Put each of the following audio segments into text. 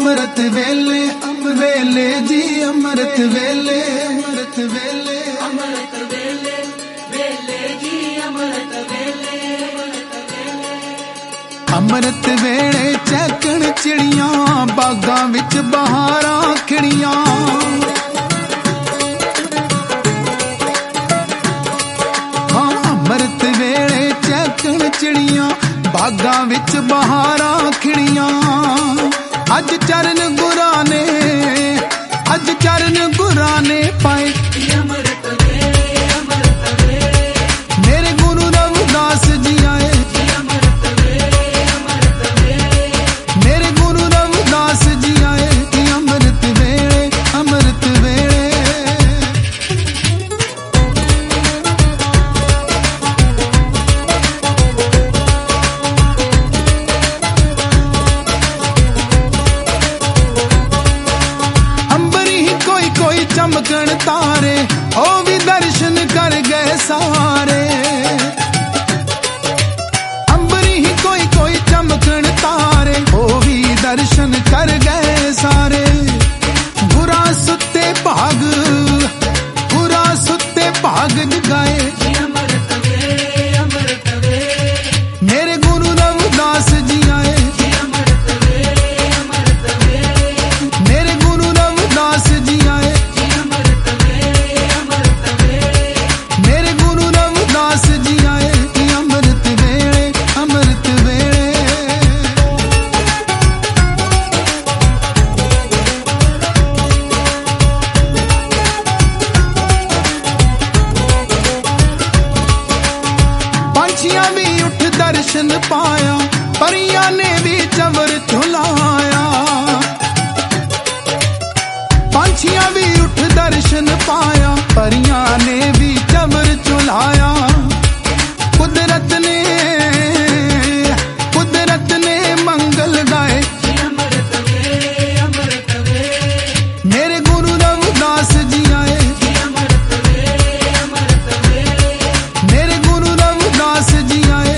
अमृत वेले वेले जी अमृत वेले अमृत वेले अमृत वेले वेले जी अमृत वेले अमृत वेले चहकण चिड़ियां बागां विच बहारां खिड़ियां हाँ अमृत वेले चहकण चिड़ियां बागां विच बहारां खिड़ियां अज चरण गुरां ने अज चरण गुरां ने पाए अमृत वेले मेरे गुरु रविदास जी आए अमृत वेले मेरे गुरु रविदास जी आए अमृत वेले अमृत वेले चमकण तारे ओ भी दर्शन कर गए सारे अंबरी ही कोई चमकण तारे ओ भी दर्शन कर गए सारे गुरा सुते भाग जगाए मेरे गुरु रविदास जी आए मेरे गुरु रविदास जी आए मेरे गुरु रविदास जी आए अमृत वेले अमृत वेले पंछियां भी उठ दर्शन पाया परियां ने भी चंवर झुलाया पंछियां भी उठ दर्शन पाया परियां ने भी चंवर झुलाया कुदरत ने मंगल गाए मेरे गुरु रविदास जी आए मेरे गुरु रविदास जी आए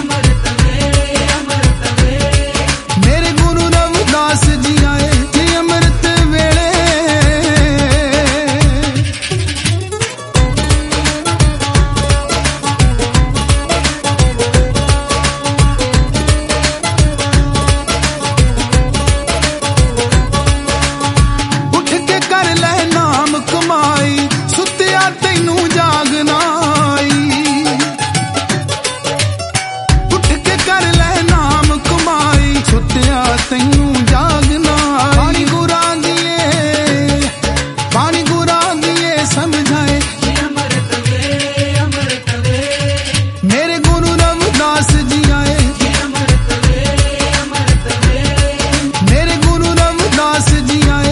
मेरे गुरु रविदास जी आए अमृत वेले उठ के कर ले नाम कमाई सुत्या तैनू जागना आई उठ के कर ले नाम कमाई सुत्या तैनू जागना पानी गुरा दिए समझाए मेरे गुरु रविदास जी आए मेरे गुरु रविदास जी आए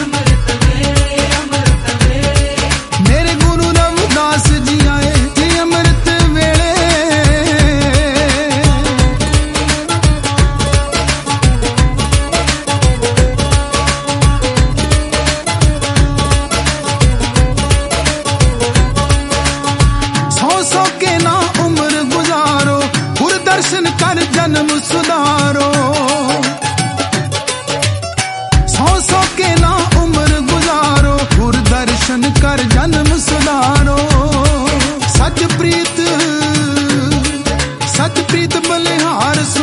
मेरे गुरु रविदास जी आए अमृत वेले सौ के ना उम्र गुजारो गुर दर्शन कर जन्म सुधारो सौ के ना उम्र गुजारो गुर दर्शन कर जन्म सुधारो सच प्रीत बलिहार